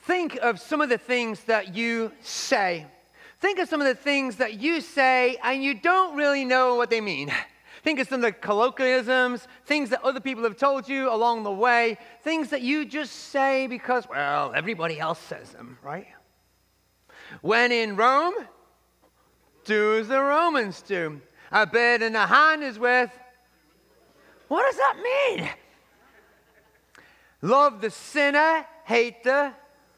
Think of some of the things that you say. Think of some of the things that you say and you don't really know what they mean. Think of some of the colloquialisms, things that other people have told you along the way, things that you just say because, well, everybody else says them, right? When in Rome, do as the Romans do. A bird in the hand is worth. What does that mean? Love the sinner, hate the.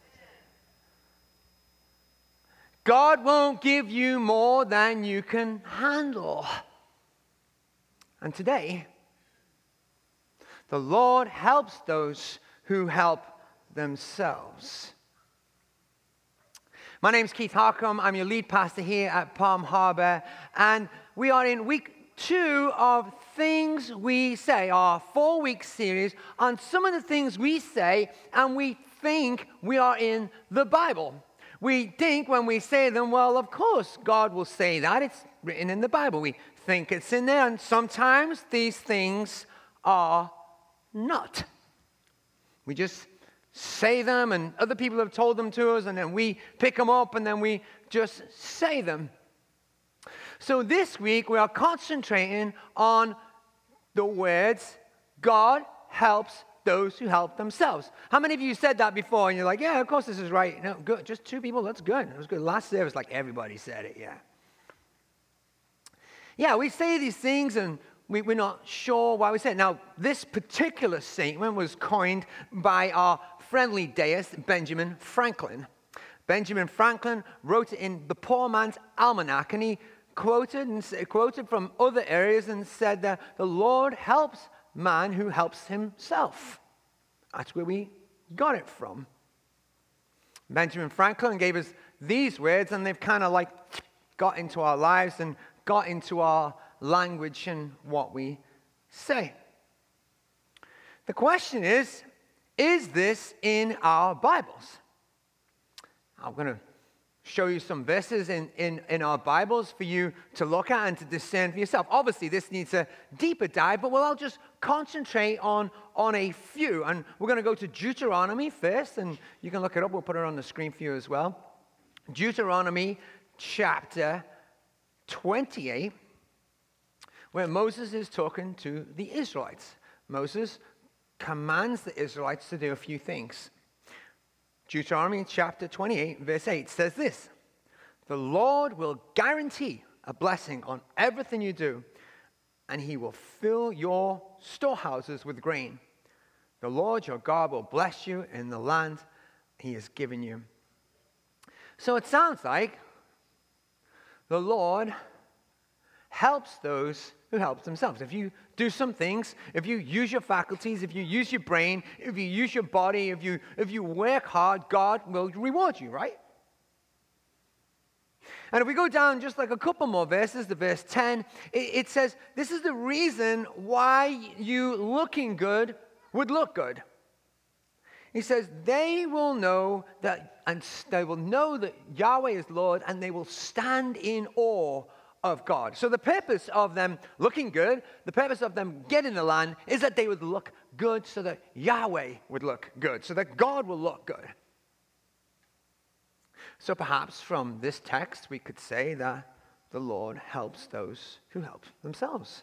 God won't give you more than you can handle. And today, the Lord helps those who help themselves. My name's Keith Harcum. I'm your lead pastor here at Palm Harbor. And we are in week 2 of Things We Say, our 4-week series on some of the things we say and we think we are in the Bible. We think when we say them, well, of course, God will say that. It's written in the Bible. We think it's in there, and sometimes these things are not. We just say them, and other people have told them to us, and then we pick them up, and then we just say them. So this week, we are concentrating on the words, God helps those who help themselves. How many of you said that before, and you're like, yeah, of course this is right. No, good. Just 2 people, that's good. It was good. Last service, like everybody said it, yeah. Yeah, we say these things, and we're not sure why we say it. Now, this particular statement was coined by our friendly deist, Benjamin Franklin. Benjamin Franklin wrote it in the Poor Man's Almanac, and he quoted from other areas and said that the Lord helps man who helps himself. That's where we got it from. Benjamin Franklin gave us these words, and they've kind of like got into our lives and got into our language and what we say. The question is this in our Bibles? I'm going to show you some verses in our Bibles for you to look at and to discern for yourself. Obviously, this needs a deeper dive, but I'll just concentrate on a few. And we're going to go to Deuteronomy first, and you can look it up. We'll put it on the screen for you as well. Deuteronomy chapter 28, where Moses is talking to the Israelites. Moses commands the Israelites to do a few things. Deuteronomy chapter 28, verse 8 says this: the Lord will guarantee a blessing on everything you do, and he will fill your storehouses with grain. The Lord your God will bless you in the land he has given you. So it sounds like the Lord helps those who help themselves. If you do some things, if you use your faculties, if you use your brain, if you use your body, if you work hard, God will reward you, right? And if we go down just like a couple more verses, to verse 10, it says, this is the reason why you looking good would look good. He says, they will know that Yahweh is Lord, and they will stand in awe of God. So the purpose of them looking good, the purpose of them getting the land, is that they would look good so that Yahweh would look good, so that God will look good. So perhaps from this text, we could say that the Lord helps those who help themselves.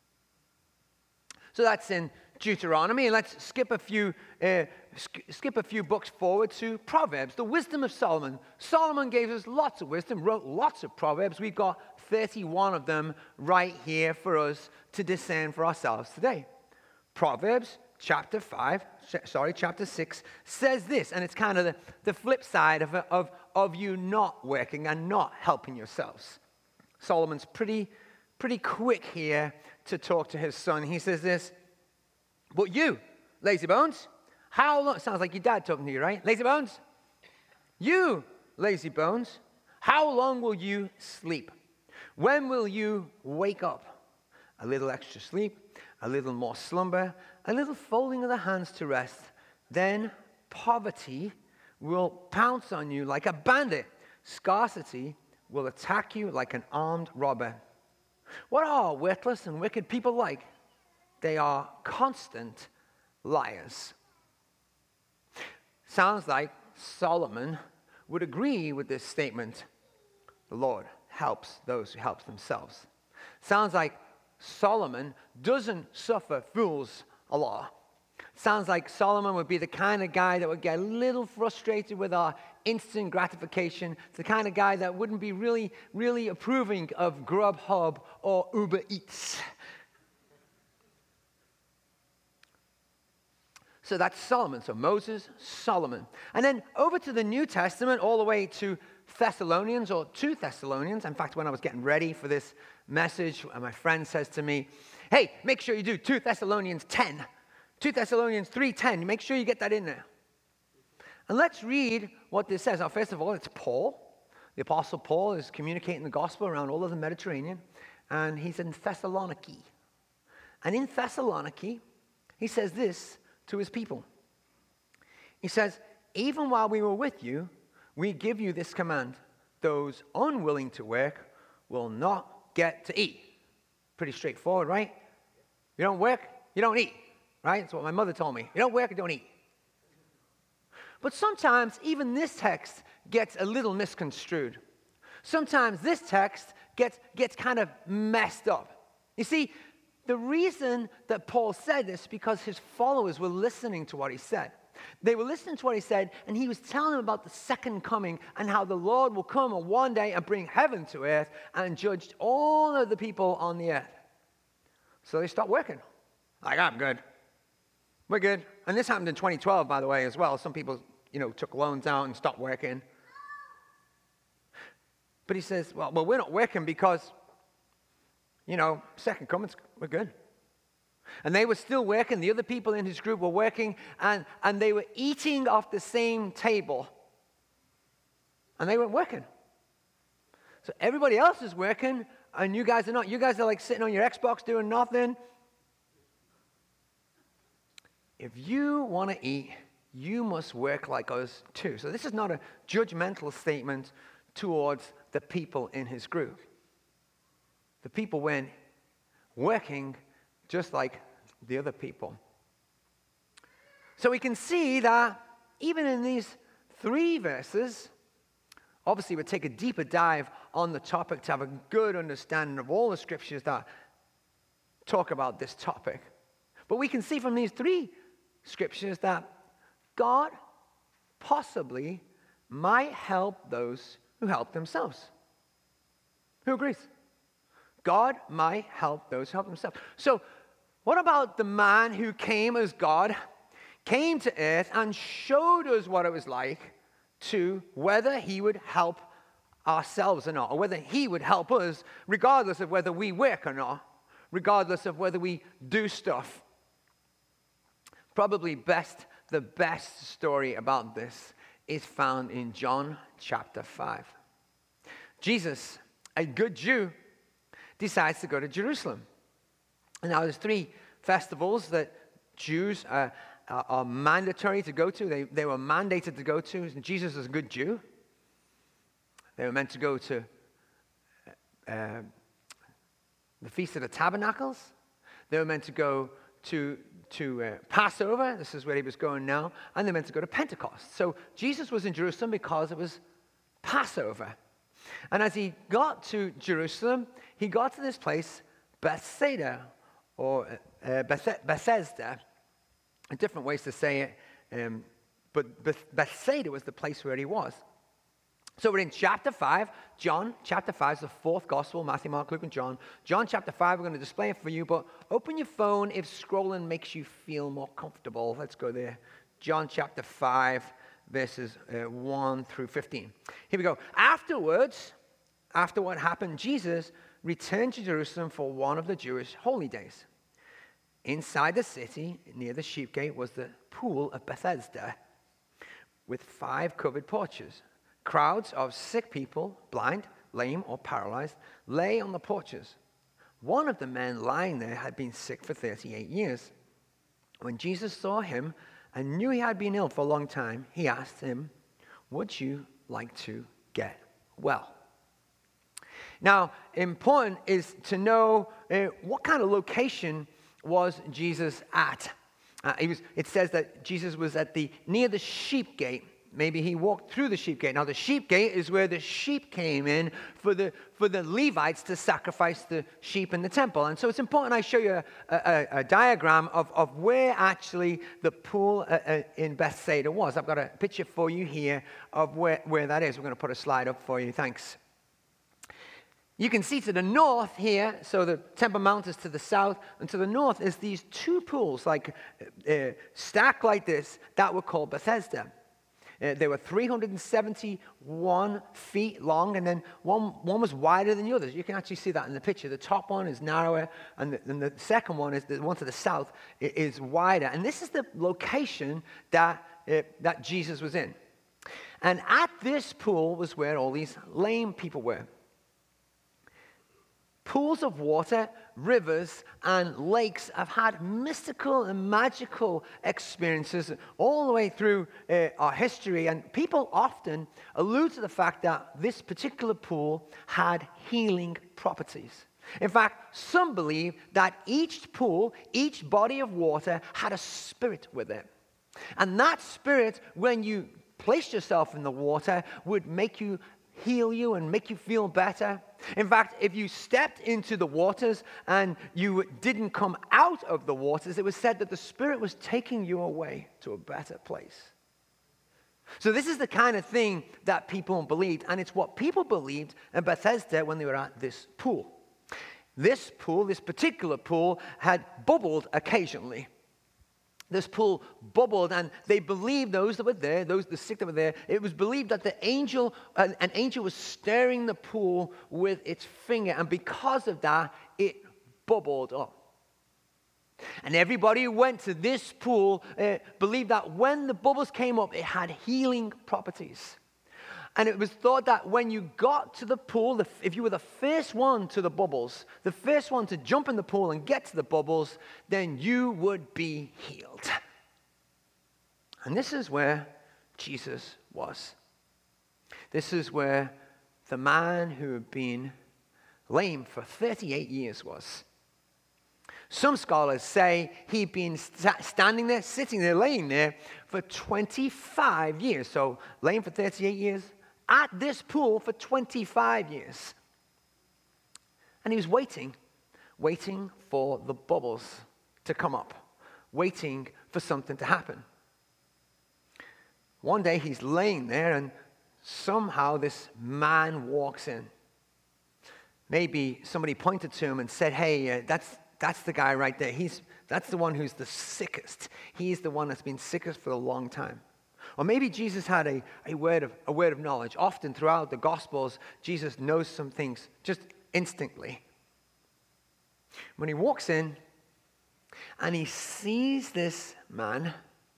So that's in Deuteronomy, and let's skip a few books forward to Proverbs, the wisdom of Solomon. Solomon gave us lots of wisdom, wrote lots of Proverbs. We've got 31 of them right here for us to discern for ourselves today. Proverbs chapter 6 says this, and it's kind of the flip side of you not working and not helping yourselves. Solomon's pretty quick here to talk to his son. He says this: but you, lazy bones, how long? Sounds like your dad talking to you, right? Lazy bones, you, lazy bones, how long will you sleep? When will you wake up? A little extra sleep, a little more slumber, a little folding of the hands to rest. Then poverty will pounce on you like a bandit. Scarcity will attack you like an armed robber. What are worthless and wicked people like? They are constant liars. Sounds like Solomon would agree with this statement. The Lord helps those who help themselves. Sounds like Solomon doesn't suffer fools a lot. Sounds like Solomon would be the kind of guy that would get a little frustrated with our instant gratification. The kind of guy that wouldn't be really, really approving of Grubhub or Uber Eats. So that's Solomon. So Moses, Solomon. And then over to the New Testament, all the way to Thessalonians or 2 Thessalonians. In fact, when I was getting ready for this message, my friend says to me, hey, make sure you do 2 Thessalonians 10. 2 Thessalonians 3:10. Make sure you get that in there. And let's read what this says. Now, first of all, it's Paul. The Apostle Paul is communicating the gospel around all of the Mediterranean. And he's in Thessaloniki. And in Thessaloniki, he says this to his people. He says, even while we were with you, we give you this command. Those unwilling to work will not get to eat. Pretty straightforward, right? You don't work, you don't eat. Right? That's what my mother told me. You don't work, you don't eat. But sometimes even this text gets a little misconstrued. Sometimes this text gets kind of messed up. You see, the reason that Paul said this is because his followers were listening to what he said. They were listening to what he said, and he was telling them about the second coming and how the Lord will come on one day and bring heaven to earth and judge all of the people on the earth. So they stopped working. Like, I'm good. We're good. And this happened in 2012, by the way, as well. Some people, took loans out and stopped working. But he says, well, we're not working because, second coming, we're good. And they were still working. The other people in his group were working, and they were eating off the same table. And they weren't working. So everybody else is working, and you guys are not. You guys are like sitting on your Xbox doing nothing. If you want to eat, you must work like us too. So this is not a judgmental statement towards the people in his group. The people went working just like the other people. So we can see that even in these 3 verses, obviously we'll take a deeper dive on the topic to have a good understanding of all the scriptures that talk about this topic. But we can see from these 3 scriptures that God possibly might help those who help themselves. Who agrees? God might help those who help themselves. So what about the man who came as God, came to earth and showed us what it was like to whether he would help ourselves or not, or whether he would help us regardless of whether we work or not, regardless of whether we do stuff? Probably the best story about this is found in John chapter 5. Jesus, a good Jew, decides to go to Jerusalem. And now there's 3 festivals that Jews are mandatory to go to. They were mandated to go to. Jesus is a good Jew. They were meant to go to the Feast of the Tabernacles. They were meant to go to Passover. This is where he was going now. And they're meant to go to Pentecost. So Jesus was in Jerusalem because it was Passover. And as he got to Jerusalem, he got to this place, Bethsaida, or Bethesda. Different ways to say it. But Bethsaida was the place where he was. So we're in chapter 5. John chapter 5 is the 4th gospel. Matthew, Mark, Luke, and John. John chapter 5, we're going to display it for you. But open your phone if scrolling makes you feel more comfortable. Let's go there. John chapter 5, verses 1 through 15. Here we go. Afterwards, after what happened, Jesus returned to Jerusalem for one of the Jewish holy days. Inside the city, near the sheep gate, was the pool of Bethesda with 5 covered porches. Crowds of sick people, blind, lame, or paralyzed, lay on the porches. One of the men lying there had been sick for 38 years. When Jesus saw him and knew he had been ill for a long time, he asked him, "Would you like to get well?" Now, important is to know what kind of location was Jesus at. It says that Jesus was near the sheep gate. Maybe he walked through the sheep gate. Now, the sheep gate is where the sheep came in for the Levites to sacrifice the sheep in the temple. And so it's important I show you a diagram of where actually the pool in Bethsaida was. I've got a picture for you here of where that is. We're going to put a slide up for you. Thanks. You can see to the north here, so the Temple Mount is to the south, and to the north is these two pools, like stacked like this, that were called Bethesda. They were 371 feet long, and then one was wider than the others. You can actually see that in the picture. The top one is narrower, and the second one is the one to the south is wider. And this is the location that Jesus was in. And at this pool was where all these lame people were. Pools of water, rivers, and lakes have had mystical and magical experiences all the way through our history. And people often allude to the fact that this particular pool had healing properties. In fact, some believe that each pool, each body of water, had a spirit with it. And that spirit, when you placed yourself in the water, would make you heal you and make you feel better. In fact, if you stepped into the waters and you didn't come out of the waters, it was said that the Spirit was taking you away to a better place. So this is the kind of thing that people believed, and it's what people believed in Bethesda when they were at this pool. This pool, this particular pool, had bubbled occasionally. This pool bubbled, and they believed, those that were there, the sick that were there, it was believed that an angel was stirring the pool with its finger, and because of that, it bubbled up. And everybody who went to this pool believed that when the bubbles came up, it had healing properties. And it was thought that when you got to the pool, if you were the first one to the bubbles, the first one to jump in the pool and get to the bubbles, then you would be healed. And this is where Jesus was. This is where the man who had been lame for 38 years was. Some scholars say he'd been standing there, sitting there, laying there for 25 years. So lame for 38 years. At this pool for 25 years. And he was waiting for the bubbles to come up, waiting for something to happen. One day he's laying there and somehow this man walks in. Maybe somebody pointed to him and said, hey, that's the guy right there. That's the one who's the sickest. He's the one that's been sickest for a long time. Or maybe Jesus had a word of knowledge. Often throughout the Gospels, Jesus knows some things just instantly. When he walks in and he sees this man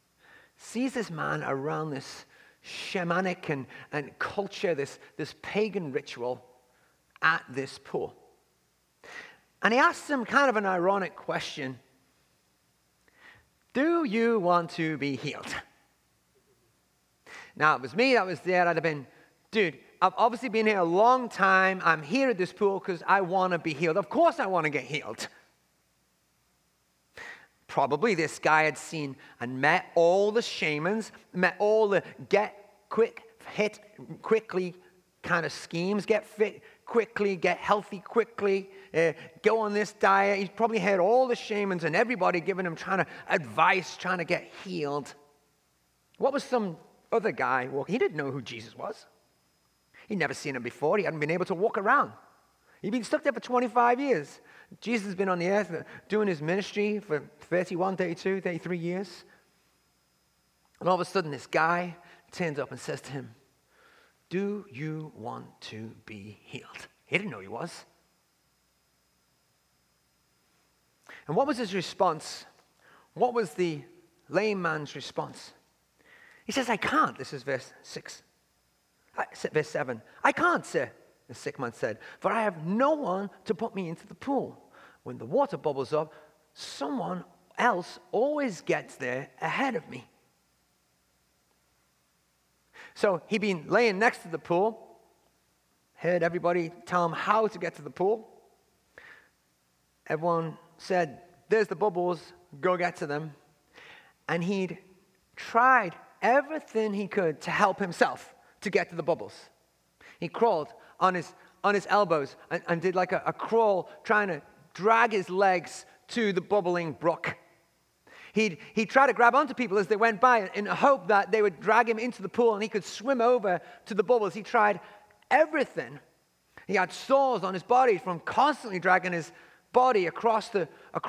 around this shamanic and culture, this pagan ritual at this pool. And he asks him kind of an ironic question. Do you want to be healed? Now, it was me that was there. I'd have been, dude, I've obviously been here a long time. I'm here at this pool because I want to be healed. Of course I want to get healed. Probably this guy had seen and met all the shamans, met all the get quick, hit quickly kind of schemes, get fit quickly, get healthy quickly, go on this diet. He's probably had all the shamans and everybody giving him advice, trying to get healed. What was some other guy walking? He didn't know who Jesus was. He'd never seen him before. He hadn't been able to walk around. He'd been stuck there for 25 years. Jesus has been on the earth doing his ministry for 31, 32, 33 years. And all of a sudden, this guy turns up and says to him, do you want to be healed? He didn't know who he was. And what was his response? What was the lame man's response? He says, I can't. This is verse 6. Verse 7. I can't, sir, the sick man said, for I have no one to put me into the pool. When the water bubbles up, someone else always gets there ahead of me. So he'd been laying next to the pool, heard everybody tell him how to get to the pool. Everyone said, there's the bubbles, go get to them. And he'd tried everything he could to help himself to get to the bubbles. He crawled on his elbows and did like a crawl, trying to drag his legs to the bubbling brook. He'd try to grab onto people as they went by in the hope that they would drag him into the pool and he could swim over to the bubbles. He tried everything. He had sores on his body from constantly dragging his body across the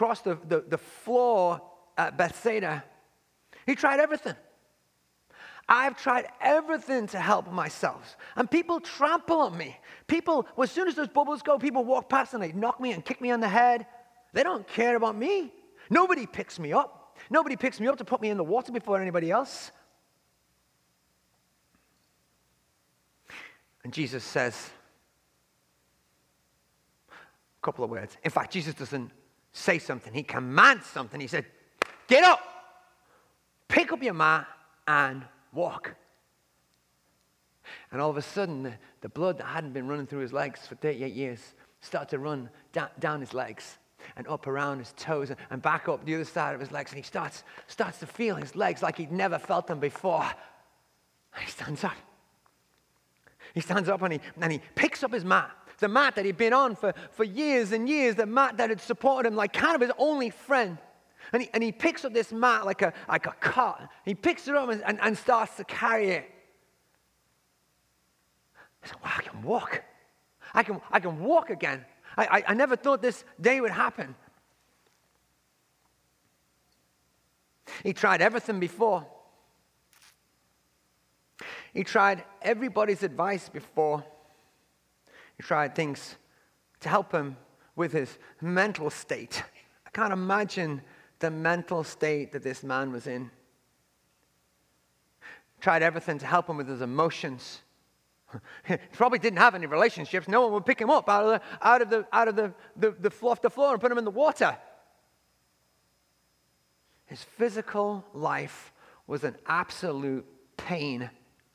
floor at Bethsaida. He tried everything. I've tried everything to help myself. And people trample on me. People, as soon as those bubbles go, people walk past and they knock me and kick me on the head. They don't care about me. Nobody picks me up. Nobody picks me up to put me in the water before anybody else. And Jesus says a couple of words. In fact, Jesus doesn't say something. He commands something. He said, get up, pick up your mat, and walk. And all of a sudden, the blood that hadn't been running through his legs for 38 years started to run down his legs and up around his toes and back up the other side of his legs. And he starts to feel his legs like he'd never felt them before. And he stands up. He stands up and he picks up his mat. The mat that he'd been on for years and years, the mat that had supported him like kind of his only friend. And he picks up this mat like a cart. He picks it up and starts to carry it. He said, wow, I can walk. I can walk again. I never thought this day would happen. He tried everything before. He tried everybody's advice before. He tried things to help him with his mental state. I can't imagine the mental state that this man was in. Tried everything to help him with his emotions. He probably didn't have any relationships. No one would pick him up out of the floor and put him in the water. His physical life was an absolute pain.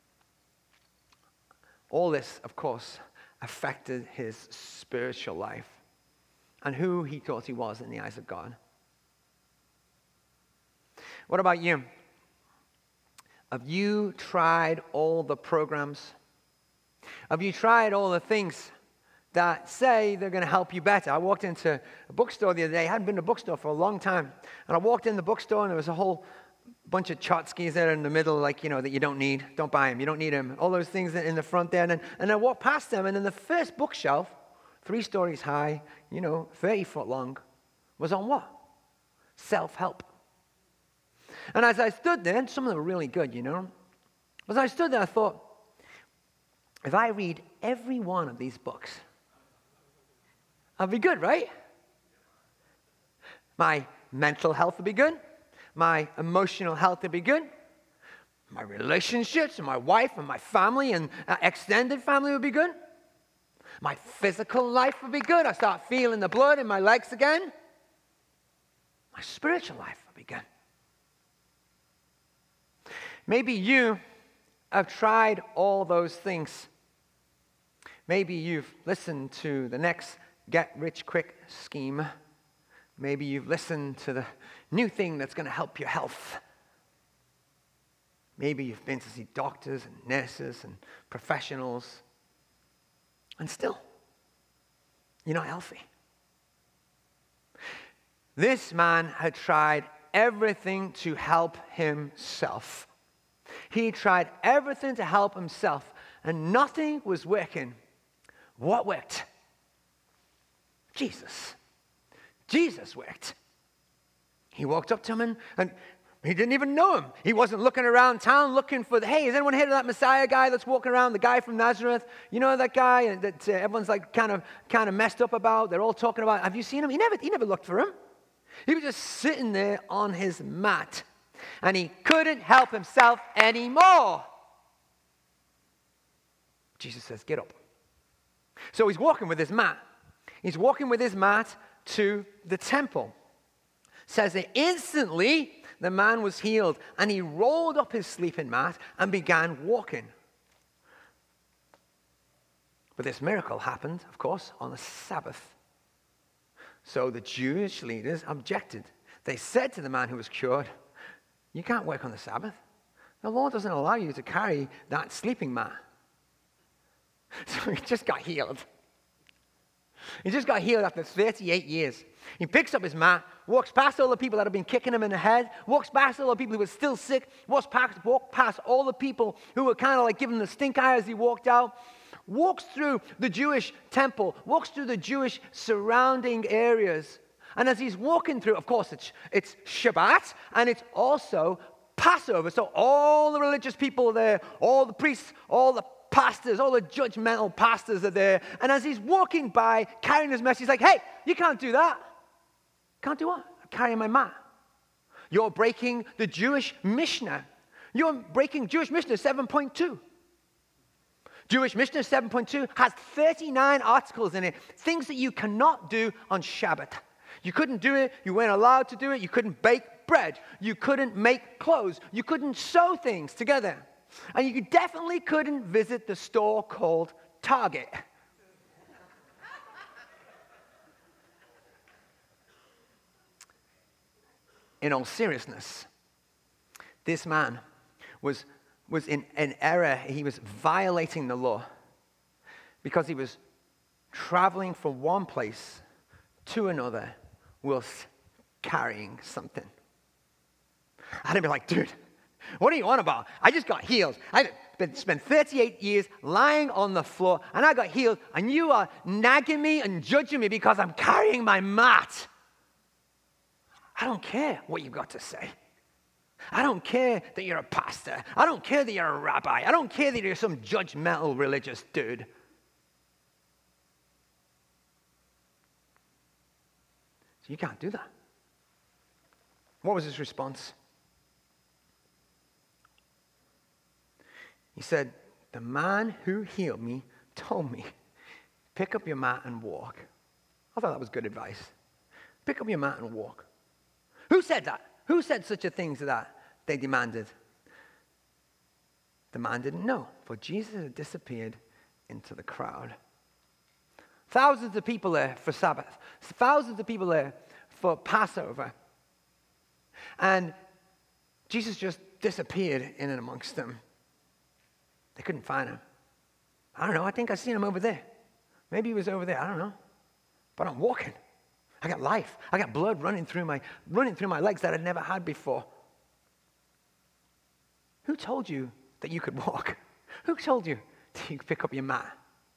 All this, of course, affected his spiritual life and who he thought he was in the eyes of God. What about you? Have you tried all the programs? Have you tried all the things that say they're going to help you better? I walked into a bookstore the other day. I hadn't been to a bookstore for a long time. And I walked in the bookstore and there was a whole bunch of Chotskys there in the middle, like, that you don't need. Don't buy them. You don't need them. All those things in the front there. And I walked past them, and in the first bookshelf, 3 stories high, 30 foot long, was on what? Self-help. And as I stood there, and some of them were really good, As I stood there, I thought, if I read every one of these books, I'll be good, right? My mental health will be good. My emotional health will be good. My relationships and my wife and my family and extended family will be good. My physical life will be good. I start feeling the blood in my legs again. My spiritual life will be good. Maybe you have tried all those things. Maybe you've listened to the next get-rich-quick scheme. Maybe you've listened to the new thing that's going to help your health. Maybe you've been to see doctors and nurses and professionals. And still, you're not healthy. This man had tried everything to help himself. He tried everything to help himself, and nothing was working. What worked? Jesus. Jesus worked. He walked up to him and he didn't even know him. He wasn't looking around town looking for hey, has anyone heard of that Messiah guy that's walking around, the guy from Nazareth? You know that guy that everyone's like kind of messed up about? They're all talking about. Have you seen him? He never looked for him. He was just sitting there on his mat, and he couldn't help himself anymore. Jesus says, get up. So he's walking with his mat. He's walking with his mat to the temple. Says that instantly the man was healed, and he rolled up his sleeping mat and began walking. But this miracle happened, of course, on the Sabbath. So the Jewish leaders objected. They said to the man who was cured, you can't work on the Sabbath. The law doesn't allow you to carry that sleeping mat. So he just got healed. He just got healed after 38 years. He picks up his mat, walks past all the people that have been kicking him in the head, walks past all the people who were still sick, walked past all the people who were kind of like giving the stink eye as he walked out, walks through the Jewish temple, walks through the Jewish surrounding areas. And as he's walking through, of course, it's Shabbat, and it's also Passover. So all the religious people are there, all the priests, all the pastors, all the judgmental pastors are there. And as he's walking by, carrying his message, he's like, hey, you can't do that. Can't do what? I'm carrying my mat. You're breaking the Jewish Mishnah. You're breaking Jewish Mishnah 7.2. Jewish Mishnah 7.2 has 39 articles in it, things that you cannot do on Shabbat. You couldn't do it. You weren't allowed to do it. You couldn't bake bread. You couldn't make clothes. You couldn't sew things together. And you definitely couldn't visit the store called Target. In all seriousness, this man was in an error. He was violating the law because he was traveling from one place to another whilst carrying something. I'd be like, dude, what are you on about? I just got healed. I've spent 38 years lying on the floor, and I got healed, and you are nagging me and judging me because I'm carrying my mat. I don't care what you've got to say. I don't care that you're a pastor. I don't care that you're a rabbi. I don't care that you're some judgmental religious dude. So you can't do that. What was his response? He said, the man who healed me told me, pick up your mat and walk. I thought that was good advice. Pick up your mat and walk. Who said that? Who said such a thing to that? They demanded. The man didn't know, for Jesus had disappeared into the crowd. Thousands of people there for Sabbath. Thousands of people there for Passover. And Jesus just disappeared in and amongst them. They couldn't find him. I don't know. I think I seen him over there. Maybe he was over there. I don't know. But I'm walking. I got life. I got blood running through my legs that I'd never had before. Who told you that you could walk? Who told you that you could pick up your mat?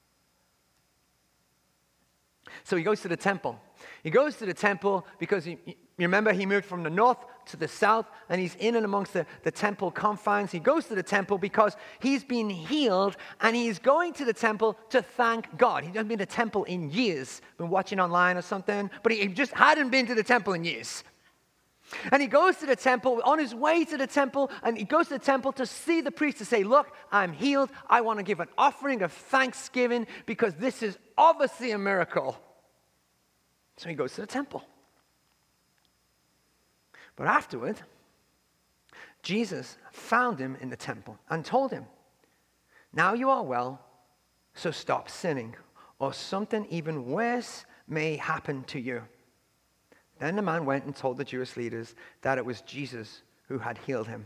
So he goes to the temple. He goes to the temple because you remember he moved from the north to the south, and he's in and amongst the temple confines. He goes to the temple because he's been healed, and he's going to the temple to thank God. He hasn't been to the temple in years. Been watching online or something, but he just hadn't been to the temple in years. And he goes to the temple, on his way to the temple, and he goes to the temple to see the priest to say, look, I'm healed. I want to give an offering of thanksgiving because this is obviously a miracle. So he goes to the temple. But afterward, Jesus found him in the temple and told him, now you are well, so stop sinning, or something even worse may happen to you. Then the man went and told the Jewish leaders that it was Jesus who had healed him.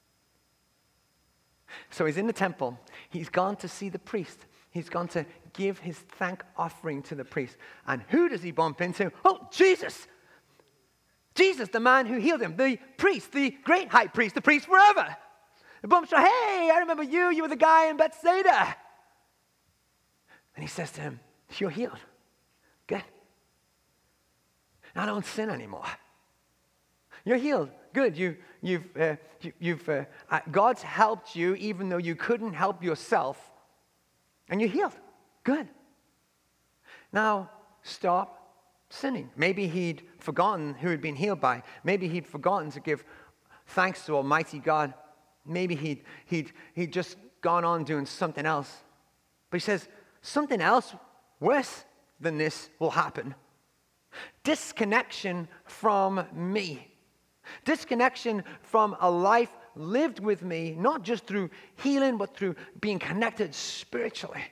So he's in the temple. He's gone to see the priest. He's gone to give his thank offering to the priest. And who does he bump into? Oh, Jesus! Jesus, the man who healed him, the priest, the great high priest, the priest forever. He bumps into, hey, I remember you. You were the guy in Bethsaida. And he says to him, you're healed. Good. Now don't sin anymore. You're healed. Good. God's helped you even though you couldn't help yourself. And you're healed. Good. Now stop sinning. Maybe he'd forgotten who he'd been healed by. Maybe he'd forgotten to give thanks to Almighty God. Maybe he'd just gone on doing something else. But he says, something else worse than this will happen. Disconnection from me. Disconnection from a life lived with me, not just through healing, but through being connected spiritually.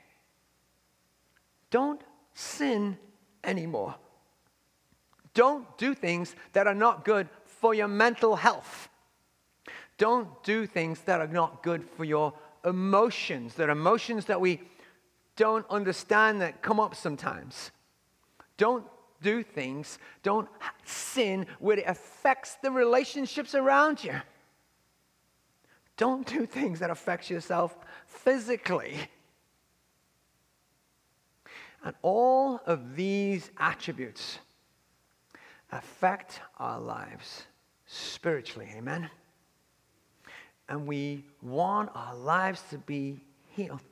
Don't sin anymore. Don't do things that are not good for your mental health. Don't do things that are not good for your emotions. There are emotions that we don't understand that come up sometimes. Don't do things, don't sin where it affects the relationships around you. Don't do things that affect yourself physically. And all of these attributes affect our lives spiritually, amen? And we want our lives to be healed.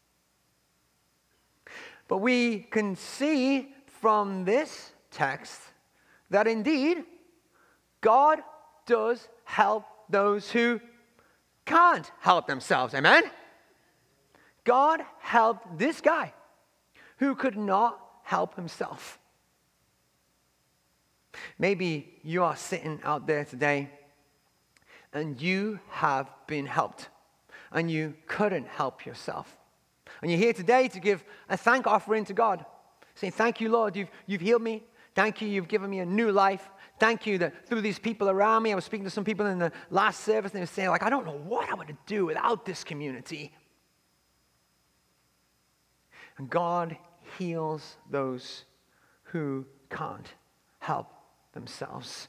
But we can see from this text that indeed God does help those who can't help themselves, amen? God helped this guy who could not help himself. Maybe you are sitting out there today and you have been helped and you couldn't help yourself. And you're here today to give a thank offering to God. Saying, thank you, Lord, you've healed me. Thank you, you've given me a new life. Thank you that through these people around me, I was speaking to some people in the last service, and they were saying, like, I don't know what I would do without this community. And God heals those who can't help themselves.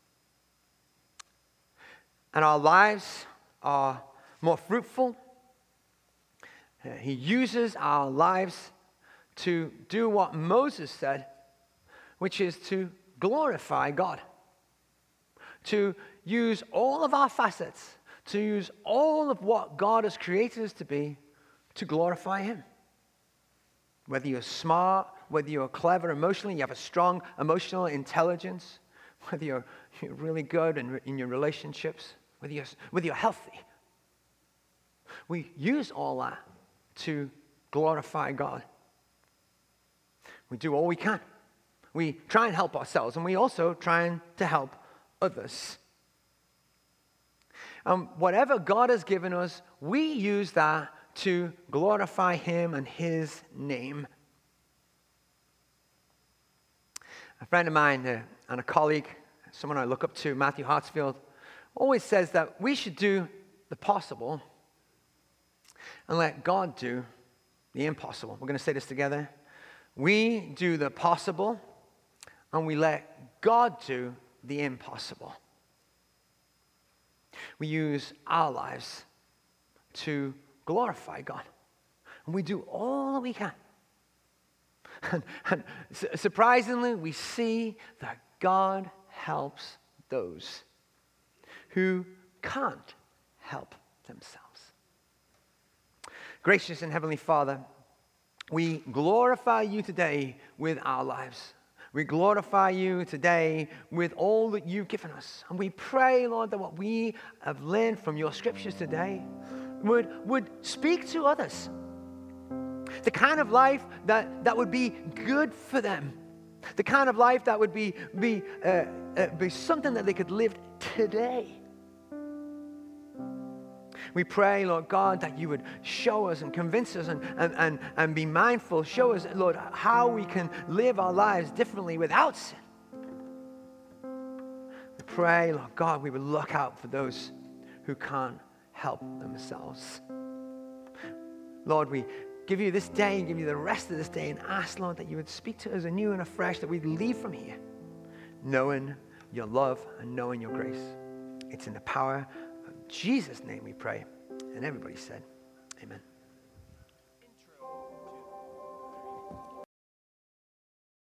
And our lives are more fruitful. He uses our lives to do what Moses said, which is to glorify God. To use all of our facets, to use all of what God has created us to be, to glorify Him. Whether you're smart, whether you're clever emotionally, you have a strong emotional intelligence, whether you're really good in your relationships, whether you're healthy. We use all that to glorify God. We do all we can. We try and help ourselves, and we also try to help others. Whatever God has given us, we use that to glorify Him and His name. A friend of mine and a colleague, someone I look up to, Matthew Hartsfield, always says that we should do the possible and let God do the impossible. We're going to say this together. We do the possible, and we let God do the impossible. We use our lives to glorify God, and we do all that we can. And surprisingly, we see that God helps those who can't help themselves. Gracious and Heavenly Father, we glorify you today with our lives. We glorify you today with all that you've given us. And we pray, Lord, that what we have learned from your scriptures today would speak to others. The kind of life that would be good for them. The kind of life that would be something that they could live today. We pray, Lord God, that you would show us and convince us and be mindful. Show us, Lord, how we can live our lives differently without sin. We pray, Lord God, we would look out for those who can't help themselves. Lord, we give you this day and give you the rest of this day and ask, Lord, that you would speak to us anew and afresh, that we'd leave from here knowing your love and knowing your grace. It's in the power of Jesus' name we pray. And everybody said, amen.